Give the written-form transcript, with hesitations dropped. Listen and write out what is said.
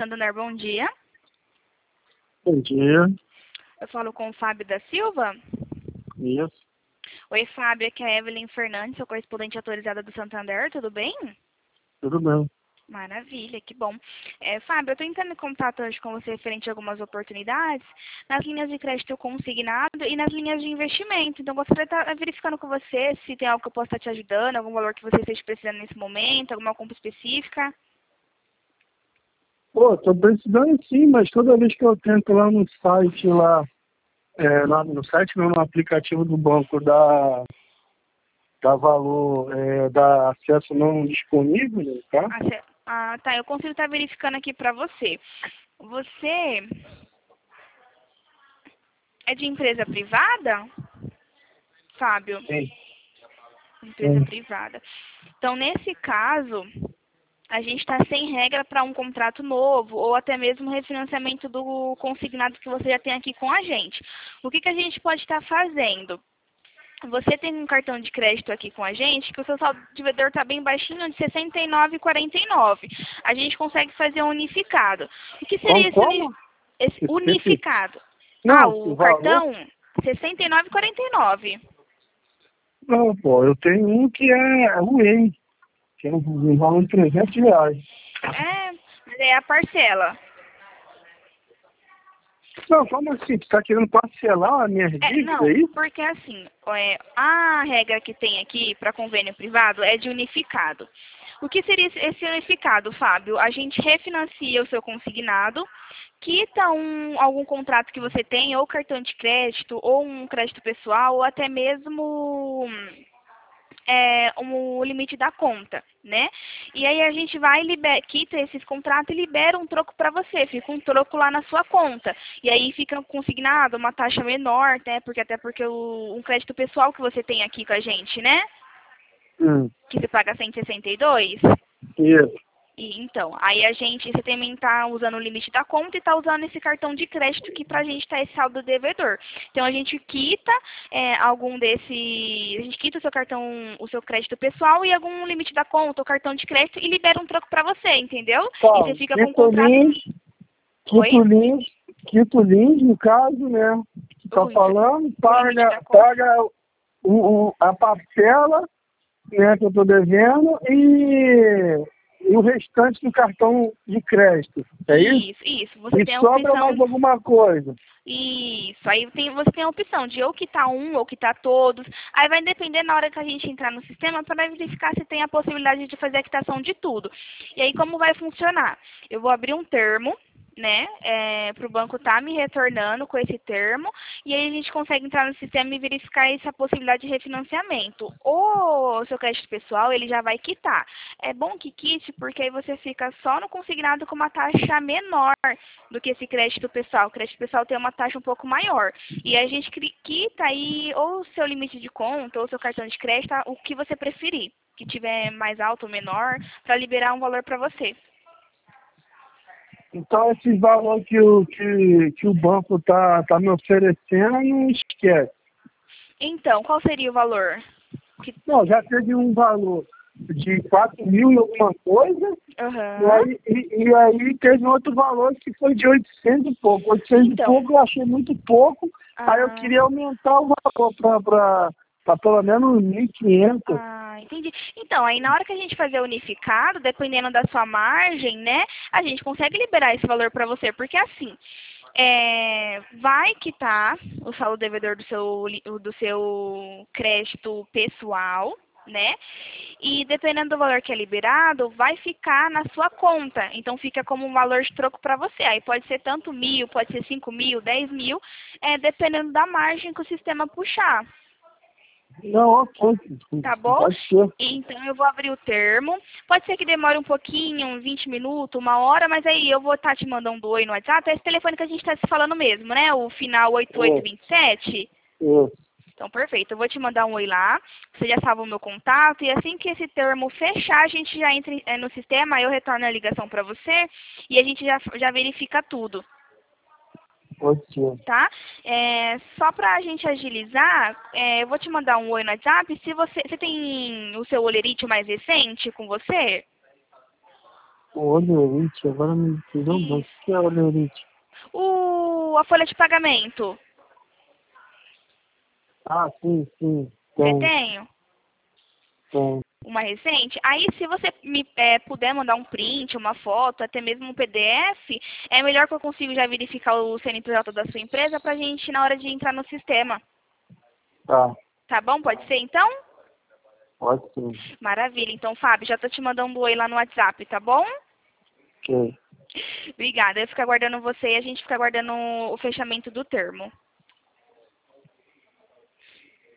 Santander, bom dia. Bom dia. Eu falo com o Fábio da Silva. Isso. Oi, Fábio, aqui é a Evelyn Fernandes, sou correspondente autorizada do Santander, tudo bem? Tudo bem. Maravilha, que bom. Fábio, eu estou entrando em contato hoje com você referente a algumas oportunidades nas linhas de crédito consignado e nas linhas de investimento. Então, gostaria de estar verificando com você se tem algo que eu possa estar te ajudando, algum valor que você esteja precisando nesse momento, alguma compra específica. Pô, tô precisando sim, mas toda vez que eu tento lá no site, lá no site, não, no aplicativo do banco, dá valor, dá acesso não disponível, tá? Tá, eu consigo estar verificando aqui para você. Você é de empresa privada, Fábio? Sim. Empresa Sim. privada. Então, nesse caso, a gente está sem regra para um contrato novo ou até mesmo refinanciamento do consignado que você já tem aqui com a gente. O que a gente pode estar fazendo? Você tem um cartão de crédito aqui com a gente, que o seu saldo de devedor está bem baixinho, de R$ 69,49. A gente consegue fazer um unificado. O que seria Como? esse unificado? Não, O valor? cartão R$ 69,49. Não, pô, eu tenho um que é ruim, que é um valor de R$ 300. Mas é a parcela. Não, como assim? Você tá querendo parcelar a minha dívida Não, aí? porque assim, a regra que tem aqui para convênio privado é de unificado. O que seria esse unificado, Fábio? A gente refinancia o seu consignado, quita algum contrato que você tem, ou cartão de crédito, ou um crédito pessoal, ou até mesmo o limite da conta, né? E aí a gente vai, quita esses contratos e libera um troco para você, fica um troco lá na sua conta. E aí fica consignado uma taxa menor, né? Porque um crédito pessoal que você tem aqui com a gente, né? Que você paga 162. Isso. Então, aí você também está usando o limite da conta e está usando esse cartão de crédito que pra gente tá esse saldo devedor. Então a gente quita a gente quita o seu cartão, o seu crédito pessoal e algum limite da conta, o cartão de crédito e libera um troco para você, entendeu? Tá, E você fica com um contrato. Quinto link, no caso, né? Que tá falando, paga a parcela, né, que eu tô devendo e o restante do cartão de crédito. É isso? Isso. Você tem a sobra opção. mais alguma coisa. Isso, aí você tem a opção de ou quitar um ou quitar todos. Aí vai depender na hora que a gente entrar no sistema para verificar se tem a possibilidade de fazer a quitação de tudo. E aí como vai funcionar? Eu vou abrir um termo, né, para o banco estar me retornando com esse termo, e aí a gente consegue entrar no sistema e verificar essa possibilidade de refinanciamento. O seu crédito pessoal, ele já vai quitar. É bom que quite, porque aí você fica só no consignado com uma taxa menor do que esse crédito pessoal. O crédito pessoal tem uma taxa um pouco maior. E a gente quita aí ou o seu limite de conta, ou o seu cartão de crédito, o que você preferir, que tiver mais alto ou menor, para liberar um valor para você. Então, esse valor que o banco tá me oferecendo, não esquece. Então, qual seria o valor? Não, já teve um valor de 4.000 e alguma coisa, Uhum. e aí teve outro valor que foi de 800 e pouco. 800 e pouco eu achei muito pouco, aí eu queria aumentar o valor para pelo menos 1.500. Entendi. Então, aí na hora que a gente fazer unificado, dependendo da sua margem, né, a gente consegue liberar esse valor para você, porque assim, vai quitar o saldo devedor do seu crédito pessoal, né? E dependendo do valor que é liberado, vai ficar na sua conta. Então fica como um valor de troco para você. Aí pode ser tanto 1.000, pode ser 5.000, 10.000, dependendo da margem que o sistema puxar. Não, ok. Tá bom? Pode ser. Então eu vou abrir o termo. Pode ser que demore um pouquinho, uns 20 minutos, uma hora, mas aí eu vou estar te mandando um oi no WhatsApp. É esse telefone que a gente está se falando mesmo, né? O final 8827. Então, perfeito. Eu vou te mandar um oi lá. Você já salva o meu contato. E assim que esse termo fechar, a gente já entra no sistema. Aí eu retorno a ligação para você e a gente já verifica tudo. Tá? Só para a gente agilizar, eu vou te mandar um oi no WhatsApp. Se você tem o seu Olerite mais recente com você? O olerite, agora me tirou um banco. O que é olerite? A folha de pagamento. Ah, sim, sim. Você Tem, tem? tem. Uma recente? Aí, se você me puder mandar um print, uma foto, até mesmo um PDF, é melhor que eu consiga já verificar o CNPJ da sua empresa pra gente na hora de entrar no sistema. Tá, Tá bom? Pode ser, então? pode sim. Maravilha. Então, Fábio, já tô te mandando um oi lá no WhatsApp, tá bom? Ok. Obrigada. Eu fico aguardando você e a gente fica aguardando o fechamento do termo.